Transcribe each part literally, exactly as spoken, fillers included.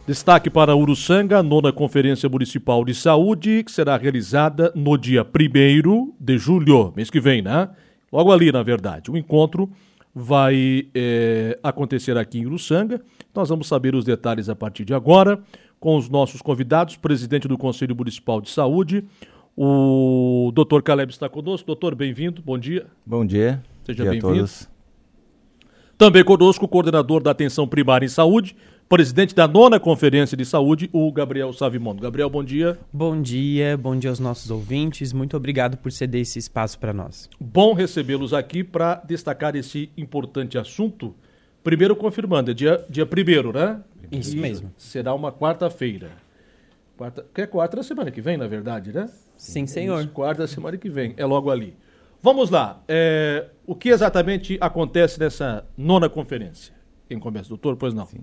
Destaque para Uruçanga, nona Conferência Municipal de Saúde, que será realizada no dia primeiro de julho, mês que vem, né? Logo ali, na verdade. O encontro vai é, acontecer aqui em Uruçanga. Nós vamos saber os detalhes a partir de agora com os nossos convidados, presidente do Conselho Municipal de Saúde, o doutor Caleb está conosco. Doutor, bem-vindo, bom dia. Bom dia. Seja bem-vindo. Também conosco o coordenador da Atenção Primária em Saúde, presidente da nona Conferência de Saúde, o Gabriel Savimondo. Gabriel, bom dia. Bom dia, bom dia aos nossos ouvintes. Muito obrigado por ceder esse espaço para nós. Bom recebê-los aqui para destacar esse importante assunto. Primeiro confirmando, é dia, dia primeiro, né? Isso e mesmo. Será uma quarta-feira. Quarta, que é quarta da semana que vem, na verdade, né? Sim, senhor. Isso, quarta da semana que vem, é logo ali. Vamos lá, é, o que exatamente acontece nessa nona conferência? Quem começa, doutor? Pois não. Sim.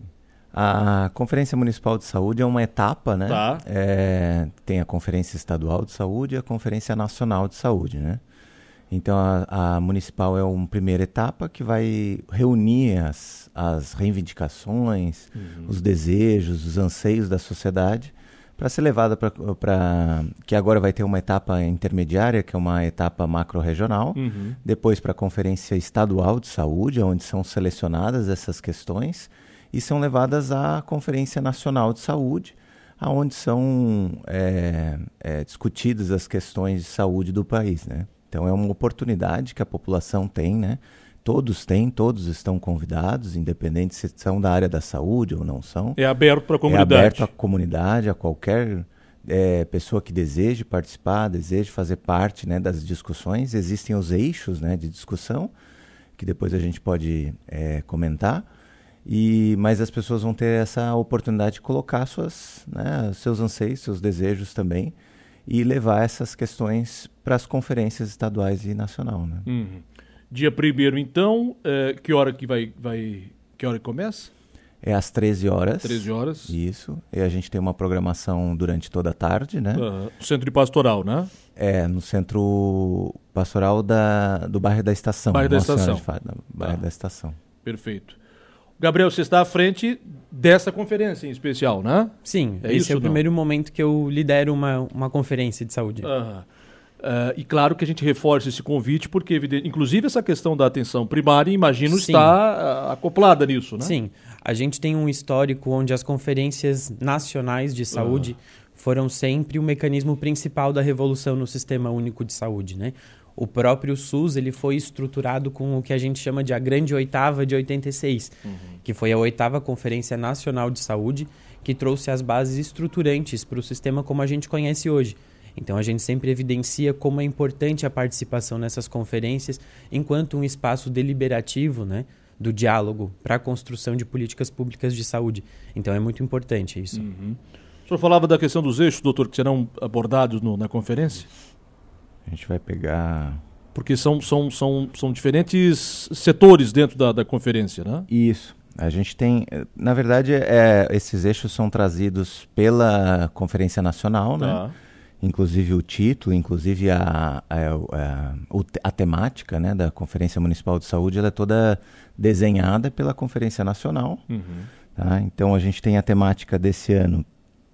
A Conferência Municipal de Saúde é uma etapa, né? Tá. É, tem a Conferência Estadual de Saúde e a Conferência Nacional de Saúde, né? Então, a, a Municipal é uma primeira etapa que vai reunir as, as reivindicações, uhum. os desejos, os anseios da sociedade para ser levada para... que agora vai ter uma etapa intermediária, que é uma etapa macro-regional, uhum. depois para a Conferência Estadual de Saúde, onde são selecionadas essas questões, e são levadas à Conferência Nacional de Saúde, onde são é, é, discutidas as questões de saúde do país, né? Então é uma oportunidade que a população tem, né? Todos têm, todos estão convidados, independente se são da área da saúde ou não são. É aberto para a comunidade. É aberto à comunidade, a qualquer é, pessoa que deseje participar, deseje fazer parte, né, das discussões. Existem os eixos, né, de discussão, que depois a gente pode é, comentar. E, mas as pessoas vão ter essa oportunidade de colocar suas, né, seus anseios, seus desejos também, e levar essas questões para as conferências estaduais e nacional, né? Uhum. Dia primeiro, então, é, que hora que vai, vai, que hora que começa? É às treze horas. treze horas. Isso. E a gente tem uma programação durante toda a tarde, né? Uhum. Centro de Pastoral, né? É, no Centro Pastoral da, do bairro da Estação. Bairro da Nossa Estação. De Fada, bairro ah. da Estação. Perfeito. Gabriel, você está à frente dessa conferência em especial, né? Sim, é esse isso, é o não? primeiro momento que eu lidero uma, uma conferência de saúde. Uhum. Uh, e claro que a gente reforça esse convite, porque evidente, inclusive essa questão da atenção primária, imagino, Sim. está uh, acoplada nisso, né? Sim, a gente tem um histórico onde as conferências nacionais de saúde uhum. foram sempre o mecanismo principal da revolução no Sistema Único de Saúde, né? O próprio SUS ele foi estruturado com o que a gente chama de a Grande Oitava de oitenta e seis, uhum. que foi a oitava Conferência Nacional de Saúde, que trouxe as bases estruturantes para o sistema como a gente conhece hoje. Então a gente sempre evidencia como é importante a participação nessas conferências enquanto um espaço deliberativo, né, do diálogo para a construção de políticas públicas de saúde. Então é muito importante isso. Uhum. O senhor falava da questão dos eixos, doutor, que serão abordados no, na conferência? A gente vai pegar... Porque são, são, são, são diferentes setores dentro da, da conferência, né? Isso. A gente tem... Na verdade, é, esses eixos são trazidos pela Conferência Nacional, tá. né? Inclusive o título, inclusive a, a, a, a temática, né, da Conferência Municipal de Saúde, ela é toda desenhada pela Conferência Nacional. Uhum. Tá? Então, a gente tem a temática desse ano,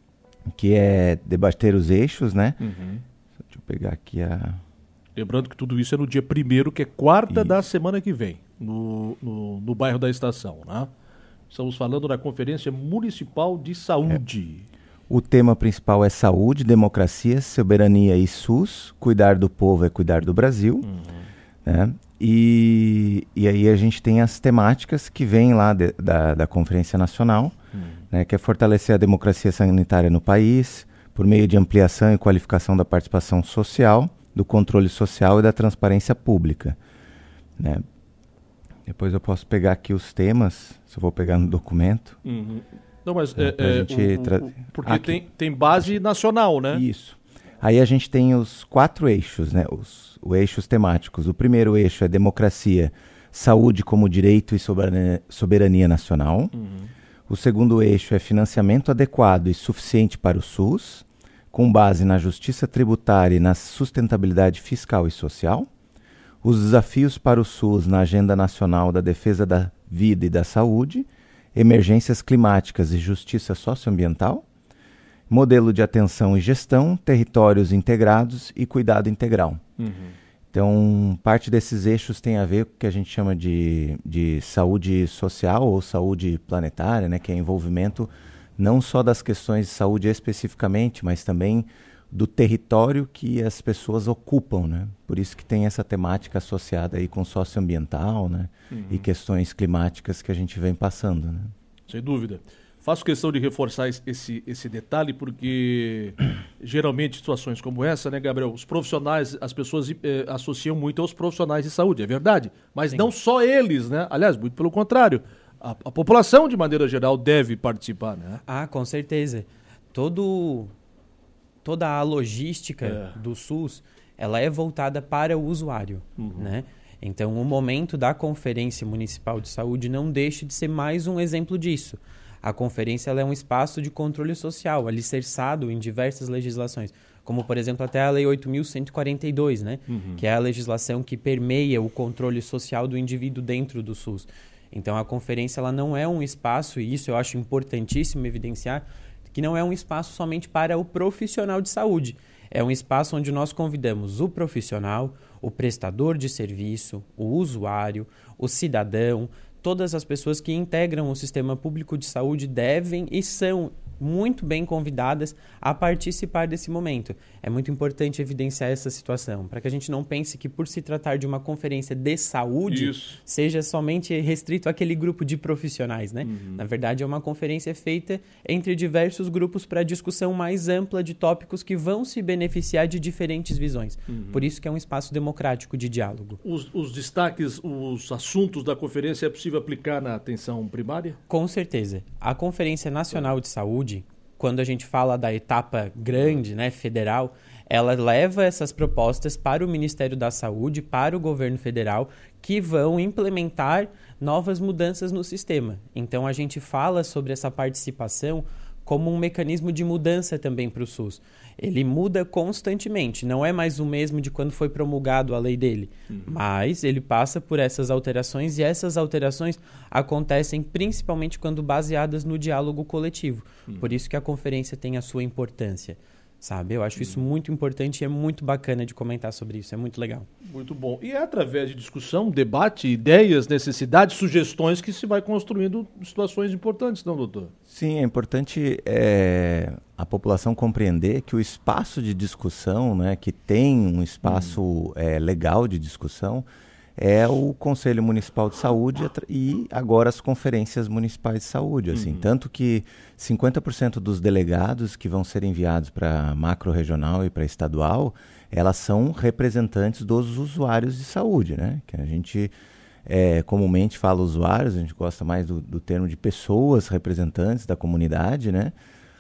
que é debater os eixos, né? Uhum. Deixa eu pegar aqui a... Lembrando que tudo isso é no dia primeiro, que é quarta isso. da semana que vem, no, no, no bairro da Estação, né? Estamos falando da Conferência Municipal de Saúde. É. O tema principal é saúde, democracia, soberania e SUS. Cuidar do povo é cuidar do Brasil. Uhum. Né? E, e aí a gente tem as temáticas que vêm lá de, da, da Conferência Nacional, uhum. né, que é fortalecer a democracia sanitária no país, por meio de ampliação e qualificação da participação social, do controle social e da transparência pública. Né? Depois eu posso pegar aqui os temas, se eu vou pegar no documento. Uhum. Não, mas é, é, o, tra... o, porque tem, tem base nacional, né? Isso. Aí a gente tem os quatro eixos, né? Os, os eixos temáticos. O primeiro eixo é democracia, saúde como direito e soberania, soberania nacional. Uhum. O segundo eixo é financiamento adequado e suficiente para o SUS, com base na justiça tributária e na sustentabilidade fiscal e social. Os desafios para o SUS na Agenda Nacional da Defesa da Vida e da Saúde. emergências climáticas e justiça socioambiental, modelo de atenção e gestão, territórios integrados e cuidado integral. Uhum. Então, parte desses eixos tem a ver com o que a gente chama de, de saúde social ou saúde planetária, né, que é envolvimento não só das questões de saúde especificamente, mas também do território que as pessoas ocupam, né? Por isso que tem essa temática associada aí com socioambiental, né? Uhum. E questões climáticas que a gente vem passando, né? Sem dúvida. Faço questão de reforçar esse, esse detalhe porque geralmente situações como essa, né, Gabriel, os profissionais, as pessoas eh, associam muito aos profissionais de saúde, é verdade, mas Sim. não só eles, né? Aliás, muito pelo contrário, a, a população de maneira geral deve participar, né? Ah, com certeza. Todo, toda a logística é. do SUS, ela é voltada para o usuário, uhum. né? Então, o momento da Conferência Municipal de Saúde não deixa de ser mais um exemplo disso. A conferência ela é um espaço de controle social, alicerçado em diversas legislações, como, por exemplo, até a Lei oito mil cento e quarenta e dois, né? Uhum. Que é a legislação que permeia o controle social do indivíduo dentro do SUS. Então, a conferência ela não é um espaço, e isso eu acho importantíssimo evidenciar, que não é um espaço somente para o profissional de saúde. É um espaço onde nós convidamos o profissional, o prestador de serviço, o usuário, o cidadão, todas as pessoas que integram o sistema público de saúde devem e são muito bem convidadas a participar desse momento. É muito importante evidenciar essa situação, para que a gente não pense que por se tratar de uma conferência de saúde, Isso. seja somente restrito àquele grupo de profissionais, né? Uhum. Na verdade, é uma conferência feita entre diversos grupos para discussão mais ampla de tópicos que vão se beneficiar de diferentes visões. Uhum. Por isso que é um espaço democrático de diálogo. Os, os destaques, os assuntos da conferência é possível aplicar na atenção primária? Com certeza. A Conferência Nacional de Saúde, quando a gente fala da etapa grande, né, federal, ela leva essas propostas para o Ministério da Saúde, para o governo federal, que vão implementar novas mudanças no sistema. Então, a gente fala sobre essa participação como um mecanismo de mudança também para o SUS. Ele muda constantemente, não é mais o mesmo de quando foi promulgado a lei dele, uhum. mas ele passa por essas alterações e essas alterações acontecem principalmente quando baseadas no diálogo coletivo. Uhum. Por isso que a conferência tem a sua importância. Sabe? Eu acho isso muito importante e é muito bacana de comentar sobre isso, é muito legal. Muito bom. E é através de discussão, debate, ideias, necessidades, sugestões que se vai construindo situações importantes, não, doutor? Sim, é importante é, a população compreender que o espaço de discussão, né, que tem um espaço hum. é, legal de discussão, é o Conselho Municipal de Saúde e agora as conferências municipais de saúde. Assim. Uhum. Tanto que cinquenta por cento dos delegados que vão ser enviados para macro-regional e para estadual, elas são representantes dos usuários de saúde, né? Que a gente é, comumente fala usuários, a gente gosta mais do, do termo de pessoas representantes da comunidade, né?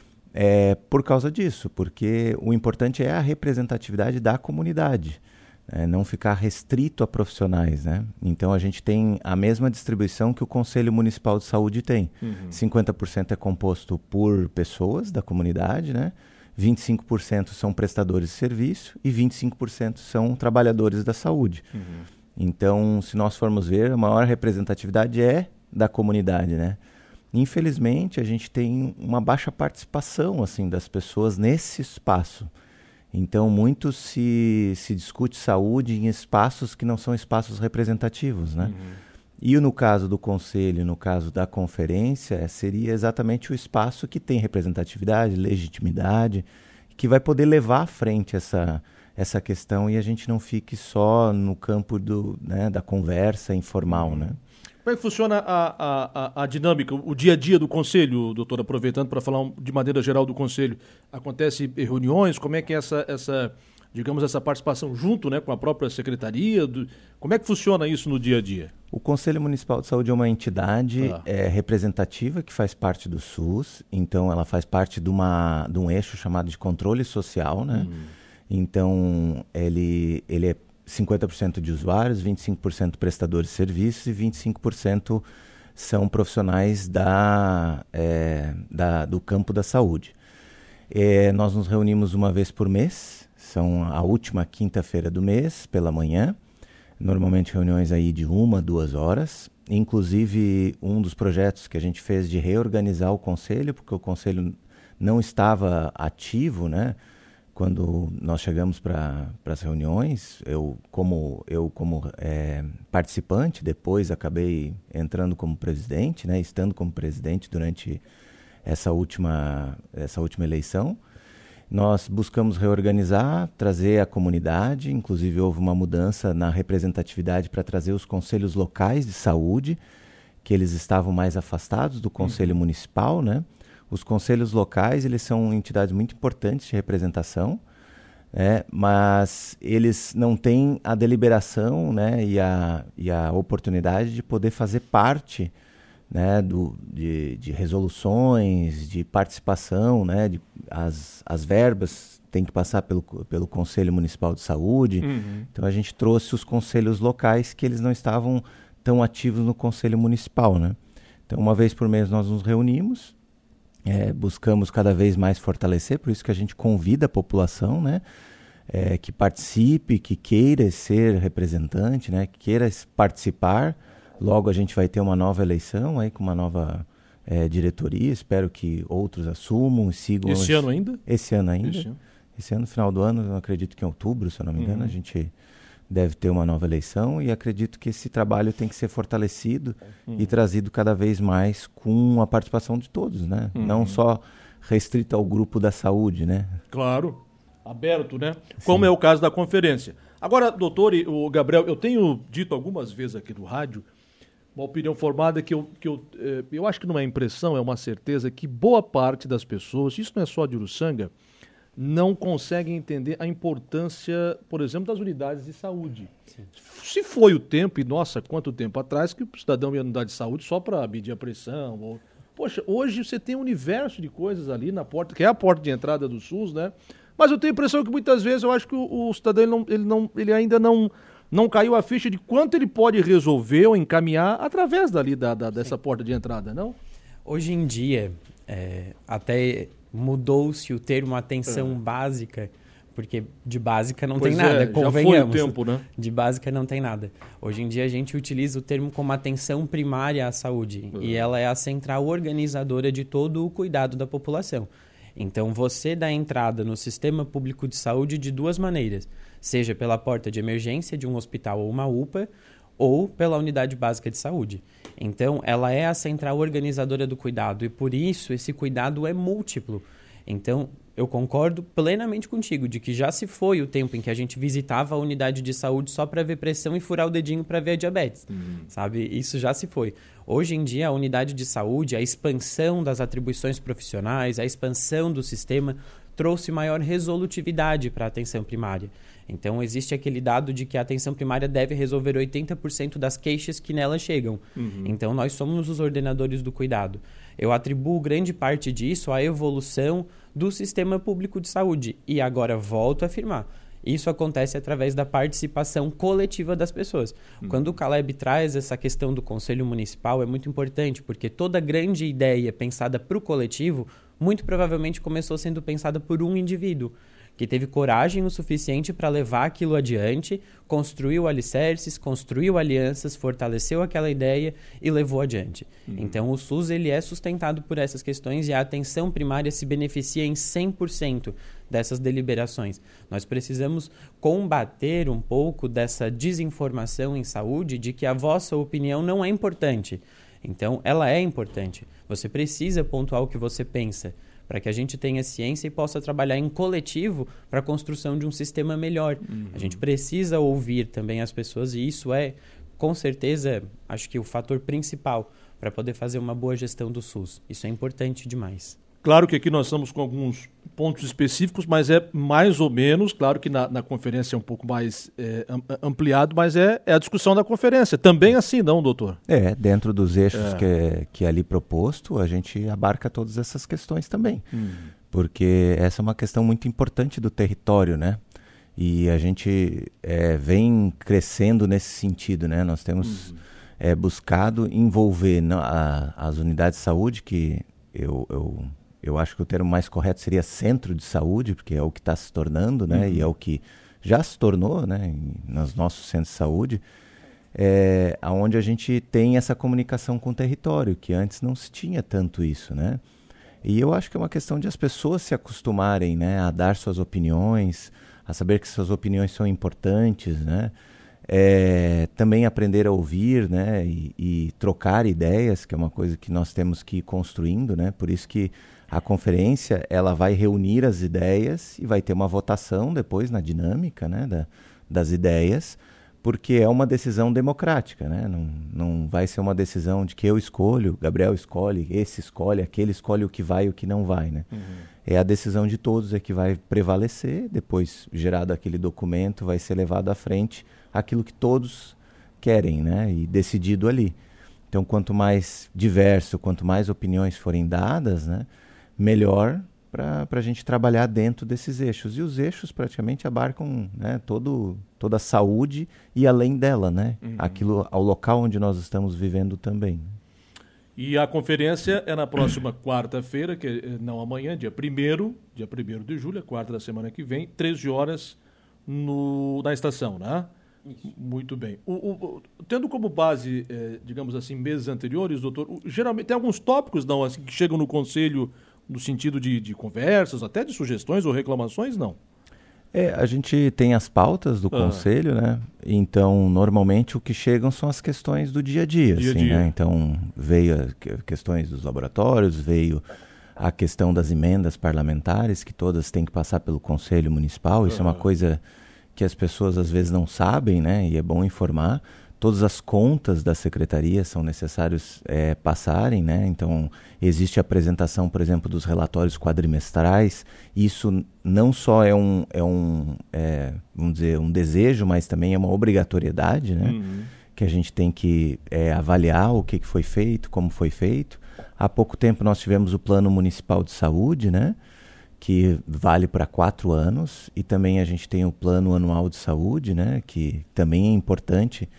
É, por causa disso, porque o importante é a representatividade da comunidade. É, não ficar restrito a profissionais, né? Então a gente tem a mesma distribuição que o Conselho Municipal de Saúde tem. Uhum. cinquenta por cento é composto por pessoas da comunidade, né? vinte e cinco por cento são prestadores de serviço e vinte e cinco por cento são trabalhadores da saúde. Uhum. Então, se nós formos ver, a maior representatividade é da comunidade, né? Infelizmente, a gente tem uma baixa participação assim, das pessoas nesse espaço. Então, muito se, se discute saúde em espaços que não são espaços representativos, né? Uhum. E no caso do conselho, no caso da conferência, seria exatamente o espaço que tem representatividade, legitimidade, que vai poder levar à frente essa, essa questão e a gente não fique só no campo do, né, da conversa informal, né? Como é que funciona a, a, a dinâmica, o dia a dia do Conselho, doutor? Aproveitando para falar de maneira geral do Conselho, acontece reuniões? Como é que é essa, essa digamos, essa participação junto, né, com a própria Secretaria? Do, como é que funciona isso no dia a dia? O Conselho Municipal de Saúde é uma entidade ah. é, representativa que faz parte do SUS, então ela faz parte de, uma, de um eixo chamado de controle social, né? Hum. Então ele, ele é cinquenta por cento de usuários, vinte e cinco por cento prestadores de serviços e vinte e cinco por cento são profissionais da, é, da, do campo da saúde. É, nós nos reunimos uma vez por mês, são a última quinta-feira do mês, pela manhã. Normalmente reuniões aí de uma, duas horas. Inclusive, um dos projetos que a gente fez de reorganizar o conselho, porque o conselho não estava ativo, né? Quando nós chegamos para as reuniões, eu como, eu como é, participante, depois acabei entrando como presidente, né? Estando como presidente durante essa última, essa última eleição. Nós buscamos reorganizar, trazer a comunidade, inclusive houve uma mudança na representatividade para trazer os conselhos locais de saúde, que eles estavam mais afastados do conselho uhum. municipal, né? Os conselhos locais, eles são entidades muito importantes de representação, né? Mas eles não têm a deliberação, né? e, a, e a oportunidade de poder fazer parte, né, do, de, de resoluções, de participação, né, de, as, as verbas têm que passar pelo, pelo Conselho Municipal de Saúde. Uhum. Então a gente trouxe os conselhos locais que eles não estavam tão ativos no Conselho Municipal, né? Então uma vez por mês nós nos reunimos, é, buscamos cada vez mais fortalecer, por isso que a gente convida a população, né, é, que participe, que queira ser representante, né, que queira participar. Logo a gente vai ter uma nova eleição aí com uma nova é, diretoria. Espero que outros assumam e sigam. Esse ano ainda? Esse ano ainda. Esse ano, Esse ano final do ano, eu acredito que em outubro, se eu não me engano, uhum. a gente deve ter uma nova eleição e acredito que esse trabalho tem que ser fortalecido uhum. e trazido cada vez mais com a participação de todos, né? Uhum. Não só restrito ao grupo da saúde, né? Claro, aberto, né? Sim. Como é o caso da conferência. Agora, doutor, e o Gabriel, eu tenho dito algumas vezes aqui no rádio uma opinião formada que, eu, que eu, eh, eu acho que não é impressão, é uma certeza que boa parte das pessoas, isso não é só de Uruçanga, não conseguem entender a importância, por exemplo, das unidades de saúde. Sim. Se foi o tempo, e nossa, quanto tempo atrás, que o cidadão ia na unidade de saúde só para medir a pressão. Ou... Poxa, hoje você tem um universo de coisas ali na porta, que é a porta de entrada do SUS, né? Mas eu tenho a impressão que muitas vezes eu acho que o, o cidadão ele não, ele não, ele ainda não... não caiu a ficha de quanto ele pode resolver ou encaminhar através dali da, da, dessa porta de entrada, não? Hoje em dia, é, até mudou-se o termo atenção é. básica, porque de básica não pois tem nada, é, convenhamos. Já foi o tempo, né? De básica não tem nada. Hoje em dia a gente utiliza o termo como atenção primária à saúde, uhum. e ela é a central organizadora de todo o cuidado da população. Então, você dá entrada no sistema público de saúde de duas maneiras, seja pela porta de emergência de um hospital ou uma U P A, ou pela unidade básica de saúde. Então, ela é a central organizadora do cuidado e, por isso, esse cuidado é múltiplo. Então, eu concordo plenamente contigo de que já se foi o tempo em que a gente visitava a unidade de saúde só para ver pressão e furar o dedinho para ver a diabetes, uhum. sabe? Isso já se foi. Hoje em dia, a unidade de saúde, a expansão das atribuições profissionais, a expansão do sistema trouxe maior resolutividade para a atenção primária. Então, existe aquele dado de que a atenção primária deve resolver oitenta por cento das queixas que nela chegam. Uhum. Então, nós somos os ordenadores do cuidado. Eu atribuo grande parte disso à evolução do sistema público de saúde. E agora volto a afirmar. Isso acontece através da participação coletiva das pessoas. Uhum. Quando o Caleb traz essa questão do Conselho Municipal, é muito importante, porque toda grande ideia pensada para o coletivo, muito provavelmente começou sendo pensada por um indivíduo, que teve coragem o suficiente para levar aquilo adiante, construiu alicerces, construiu alianças, fortaleceu aquela ideia e levou adiante. Uhum. Então, o SUS ele é sustentado por essas questões e a atenção primária se beneficia em cem por cento dessas deliberações. Nós precisamos combater um pouco dessa desinformação em saúde de que a vossa opinião não é importante. Então, ela é importante. Você precisa pontuar o que você pensa, para que a gente tenha ciência e possa trabalhar em coletivo para a construção de um sistema melhor. Uhum. A gente precisa ouvir também as pessoas e isso é, com certeza, acho que o fator principal para poder fazer uma boa gestão do SUS. Isso é importante demais. Claro que aqui nós estamos com alguns pontos específicos, mas é mais ou menos, claro que na, na conferência é um pouco mais é, ampliado, mas é, é a discussão da conferência. Também assim, não, doutor? É, dentro dos eixos é. que, é, que é ali proposto, a gente abarca todas essas questões também. Hum. Porque essa é uma questão muito importante do território, né? E a gente é, vem crescendo nesse sentido, né? Nós temos hum. é, buscado envolver não, a, as unidades de saúde, que eu... eu Eu acho que o termo mais correto seria centro de saúde, porque é o que está se tornando, né? Uhum. E é o que já se tornou, né, em, nos nossos centros de saúde, é, onde a gente tem essa comunicação com o território, que antes não se tinha tanto isso, né? E eu acho que é uma questão de as pessoas se acostumarem, né, a dar suas opiniões, a saber que suas opiniões são importantes, né? É, também aprender a ouvir, né, e, e trocar ideias, que é uma coisa que nós temos que ir construindo, né? Por isso que a conferência ela vai reunir as ideias e vai ter uma votação depois na dinâmica, né, da, das ideias, porque é uma decisão democrática, né? Não, não vai ser uma decisão de que eu escolho, Gabriel escolhe, esse escolhe, aquele escolhe o que vai e o que não vai, né? Uhum. É a decisão de todos é que vai prevalecer, depois gerado aquele documento vai ser levado à frente aquilo que todos querem, né? E decidido ali. Então, quanto mais diverso, quanto mais opiniões forem dadas, né, melhor para a gente trabalhar dentro desses eixos. E os eixos praticamente abarcam, né, todo, toda a saúde e além dela, né? Uhum. Aquilo, ao local onde nós estamos vivendo também. E a conferência é na próxima quarta-feira, que não amanhã, dia primeiro, dia primeiro de julho, quarta da semana que vem, treze horas no, na estação, né? Isso. Muito bem. O, o, tendo como base, eh, digamos assim, meses anteriores, doutor, o, geralmente tem alguns tópicos não, assim, que chegam no conselho no sentido de, de conversas, até de sugestões ou reclamações, não? É, a gente tem as pautas do ah. conselho, né? Então, normalmente o que chegam são as questões do dia a dia, dia, assim, dia. Né? Então, veio as questões dos laboratórios, veio a questão das emendas parlamentares, que todas têm que passar pelo Conselho Municipal. Isso ah. é uma coisa que as pessoas às vezes não sabem, né? E é bom informar. Todas as contas da secretaria são necessários é, passarem, né? Então, existe a apresentação, por exemplo, dos relatórios quadrimestrais. Isso não só é um, é um é, vamos dizer, um desejo, mas também é uma obrigatoriedade, né? Uhum. Que a gente tem que é, avaliar o que, que foi feito, como foi feito. Há pouco tempo nós tivemos o Plano Municipal de Saúde, né? Que vale para quatro anos. E também a gente tem o Plano Anual de Saúde, né? Que também é importante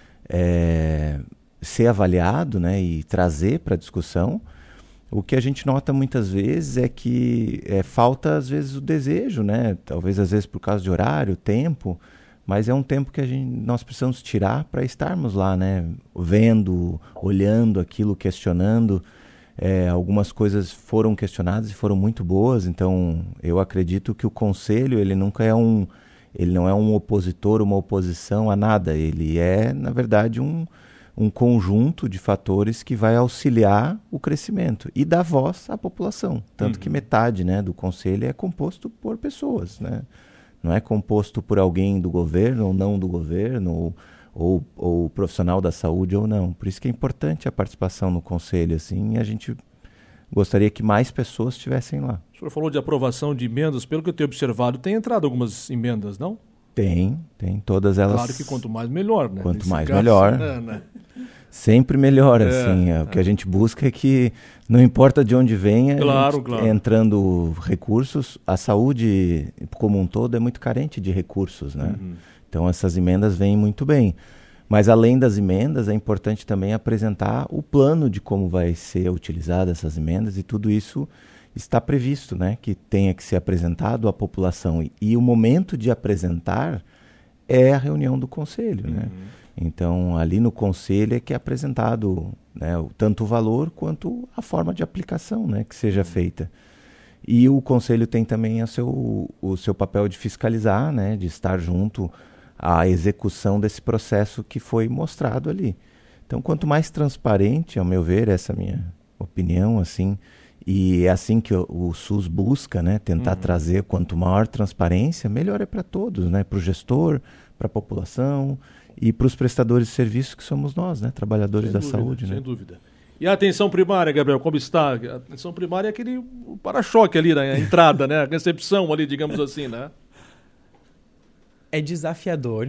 É, ser avaliado, né, e trazer para a discussão. O que a gente nota muitas vezes é que é, falta às vezes o desejo, né, talvez às vezes por causa de horário, tempo, mas é um tempo que a gente, nós precisamos tirar para estarmos lá, né, vendo, olhando aquilo, questionando. É, algumas coisas foram questionadas e foram muito boas, então eu acredito que o conselho ele nunca é um Ele não é um opositor, uma oposição a nada. Ele é, na verdade, um, um conjunto de fatores que vai auxiliar o crescimento e dar voz à população. Tanto uhum. que metade, né, do conselho é composto por pessoas, né? Não é composto por alguém do governo ou não do governo, ou, ou, ou profissional da saúde ou não. Por isso que é importante a participação no conselho, assim, e a gente gostaria que mais pessoas estivessem lá. O senhor falou de aprovação de emendas, pelo que eu tenho observado, tem entrado algumas emendas, não? Tem, tem, todas elas. Claro que quanto mais melhor, né? Quanto Nesse mais caso, melhor. É, né? Sempre melhor, é, assim. É, é. O que a gente busca é que, não importa de onde venha, claro, claro. entrando recursos, a saúde como um todo é muito carente de recursos, né? Uhum. Então essas emendas vêm muito bem. Mas além das emendas, é importante também apresentar o plano de como vai ser utilizada essas emendas, e tudo isso está previsto, né, que tenha que ser apresentado à população. E, e o momento de apresentar é a reunião do conselho, uhum. né? Então, ali no conselho é que é apresentado, né, o, tanto o valor quanto a forma de aplicação, né, que seja feita. E o conselho tem também a seu, o seu papel de fiscalizar, né, de estar junto à execução desse processo que foi mostrado ali. Então, quanto mais transparente, ao meu ver, essa é a minha opinião, assim, e é assim que o, o SUS busca, né, tentar uhum. trazer, quanto maior transparência, melhor é para todos, né, para o gestor, para a população e para os prestadores de serviços que somos nós, né, trabalhadores sem da dúvida, saúde. Sem né? dúvida. E a atenção primária, Gabriel, como está? A atenção primária é aquele para-choque ali, né, a entrada, né, a recepção ali, digamos assim, né? É desafiador,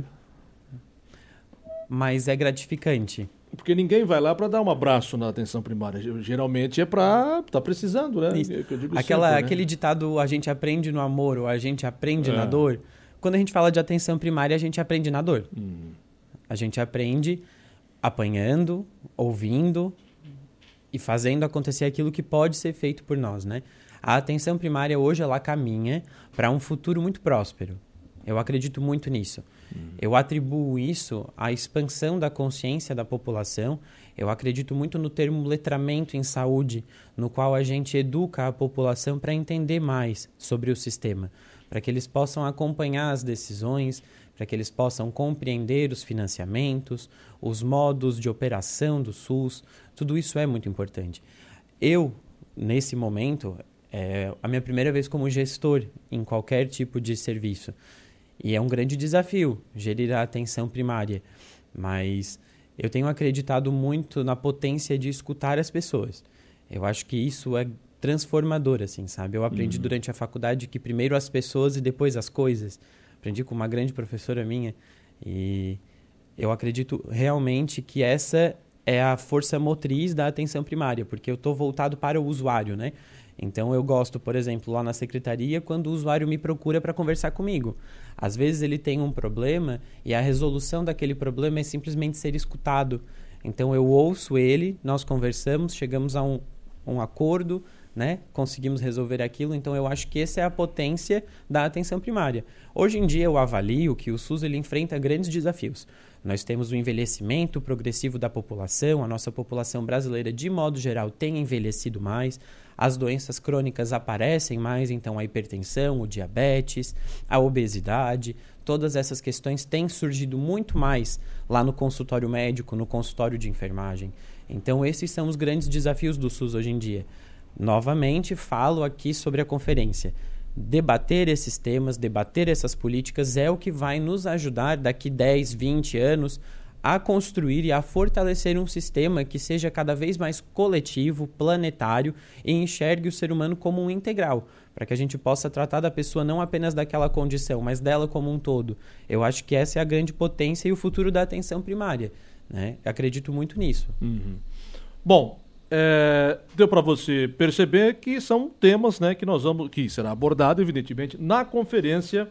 mas é gratificante. Porque ninguém vai lá para dar um abraço na atenção primária. Geralmente é para estar tá precisando, né? Eu digo Aquela, sempre, né? Aquele ditado, a gente aprende no amor ou a gente aprende é. na dor. Quando a gente fala de atenção primária, a gente aprende na dor. Hum. A gente aprende apanhando, ouvindo e fazendo acontecer aquilo que pode ser feito por nós, né? A atenção primária hoje ela caminha para um futuro muito próspero. Eu acredito muito nisso. Uhum. Eu atribuo isso à expansão da consciência da população. Eu acredito muito no termo letramento em saúde, no qual a gente educa a população para entender mais sobre o sistema, para que eles possam acompanhar as decisões, para que eles possam compreender os financiamentos, os modos de operação do SUS. Tudo isso é muito importante. Eu, nesse momento, é a minha primeira vez como gestor em qualquer tipo de serviço. E é um grande desafio gerir a atenção primária, mas eu tenho acreditado muito na potência de escutar as pessoas. Eu acho que isso é transformador, assim, sabe? Eu aprendi uhum. durante a faculdade que primeiro as pessoas e depois as coisas. Aprendi com uma grande professora minha e eu acredito realmente que essa é a força motriz da atenção primária, porque eu estou voltado para o usuário, né? Então, eu gosto, por exemplo, lá na secretaria, quando o usuário me procura para conversar comigo. Às vezes, ele tem um problema e a resolução daquele problema é simplesmente ser escutado. Então, eu ouço ele, nós conversamos, chegamos a um, um acordo, né? Conseguimos resolver aquilo. Então, eu acho que essa é a potência da atenção primária. Hoje em dia, eu avalio que o SUS ele enfrenta grandes desafios. Nós temos o envelhecimento progressivo da população, a nossa população brasileira, de modo geral, tem envelhecido mais, as doenças crônicas aparecem mais, então a hipertensão, o diabetes, a obesidade, todas essas questões têm surgido muito mais lá no consultório médico, no consultório de enfermagem. Então, esses são os grandes desafios do SUS hoje em dia. Novamente, falo aqui sobre a conferência. Debater esses temas, debater essas políticas é o que vai nos ajudar daqui dez, vinte anos a construir e a fortalecer um sistema que seja cada vez mais coletivo, planetário e enxergue o ser humano como um integral, para que a gente possa tratar da pessoa não apenas daquela condição, mas dela como um todo. Eu acho que essa é a grande potência e o futuro da atenção primária, né? Eu acredito muito nisso. Uhum. Bom, É, deu para você perceber que são temas, né, que nós vamos, que será abordado, evidentemente, na conferência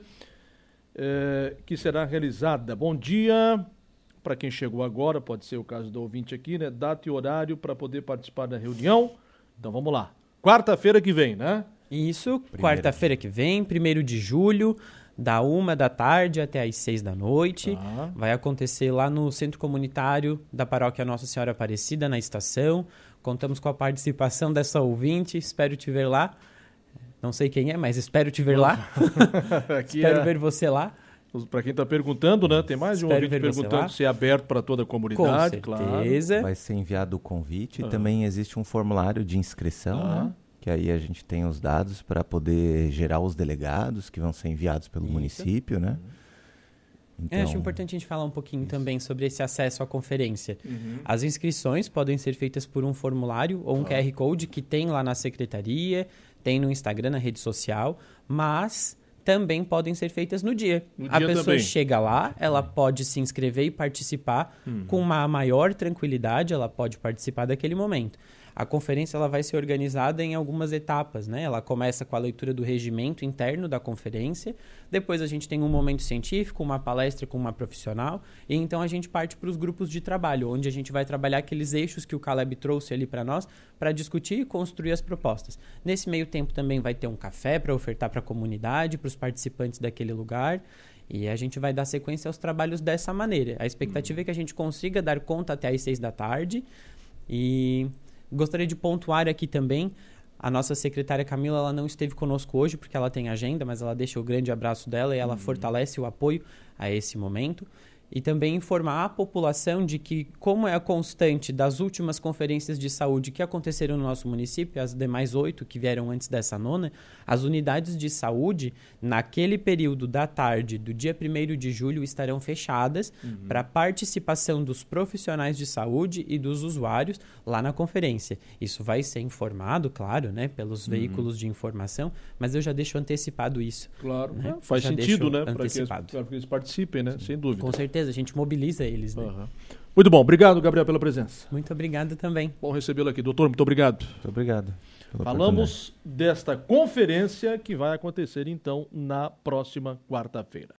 é, que será realizada. Bom dia para quem chegou agora, pode ser o caso do ouvinte aqui, né? Data e horário para poder participar da reunião. Então vamos lá. Quarta-feira que vem, né? Isso, quarta-feira que vem, primeiro de julho, da uma da tarde até às seis da noite. Ah. Vai acontecer lá no Centro Comunitário da Paróquia Nossa Senhora Aparecida, na estação. Contamos com a participação dessa ouvinte, espero te ver lá. Não sei quem é, mas espero te ver lá. espero é... ver você lá. Para quem está perguntando, né? Tem mais de um espero ouvinte perguntando se é aberto para toda a comunidade. Com certeza. Claro. Vai ser enviado o convite. Ah. Também existe um formulário de inscrição, ah. né? Que aí a gente tem os dados para poder gerar os delegados que vão ser enviados pelo Isso. município, né? Uhum. Então, eu acho importante a gente falar um pouquinho isso. também sobre esse acesso à conferência. Uhum. As inscrições podem ser feitas por um formulário ou um ah. Q R Code que tem lá na secretaria, tem no Instagram, na rede social, mas também podem ser feitas no dia. No a dia pessoa também. chega lá, ela uhum. pode se inscrever e participar uhum. com uma maior tranquilidade, ela pode participar daquele momento. A conferência ela vai ser organizada em algumas etapas, né? Ela começa com a leitura do regimento interno da conferência, depois a gente tem um momento científico, uma palestra com uma profissional, e então a gente parte para os grupos de trabalho, onde a gente vai trabalhar aqueles eixos que o Caleb trouxe ali para nós, para discutir e construir as propostas. Nesse meio tempo também vai ter um café para ofertar para a comunidade, para os participantes daquele lugar, e a gente vai dar sequência aos trabalhos dessa maneira. A expectativa é que a gente consiga dar conta até às seis da tarde, e... Gostaria de pontuar aqui também, a nossa secretária Camila, ela não esteve conosco hoje porque ela tem agenda, mas ela deixa o grande abraço dela e ela uhum. fortalece o apoio a esse momento. E também informar a população de que, como é a constante das últimas conferências de saúde que aconteceram no nosso município, as demais oito que vieram antes dessa nona, as unidades de saúde, naquele período da tarde do dia primeiro de julho, estarão fechadas uhum. para participação dos profissionais de saúde e dos usuários lá na conferência. Isso vai ser informado, claro, né, pelos uhum. veículos de informação, mas eu já deixo antecipado isso. Claro, né? faz já sentido, né, para que, que eles participem, né, sem dúvida. Com certeza. A gente mobiliza eles, né? Uhum. Muito bom. Obrigado, Gabriel, pela presença. Muito obrigado também. Bom recebê-lo aqui. Doutor, muito obrigado. Muito obrigado. Falamos desta conferência que vai acontecer, então, na próxima quarta-feira.